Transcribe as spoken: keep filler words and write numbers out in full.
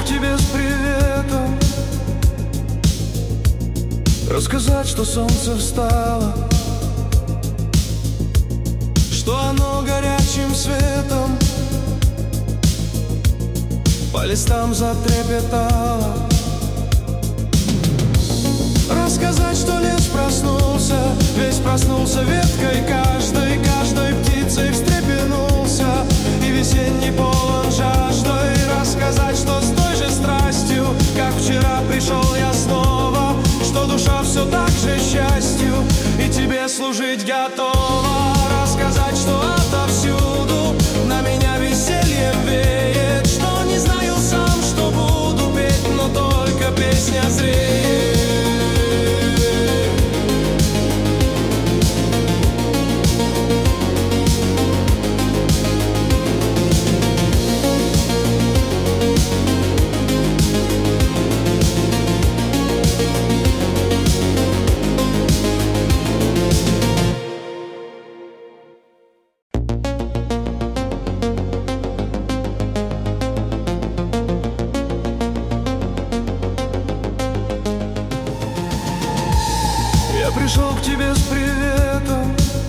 тебе с приветом, рассказать, что солнце встало, что оно горячим светом по листам затрепетало. Рассказать, что лес проснулся, весь проснулся веткой, каждой, каждой птицей встрепенулся, и весенний полон жаждой. Рассказать, что с той же страстью, как вчера, пришел я снова, что душа все так же счастью и тебе служить готова.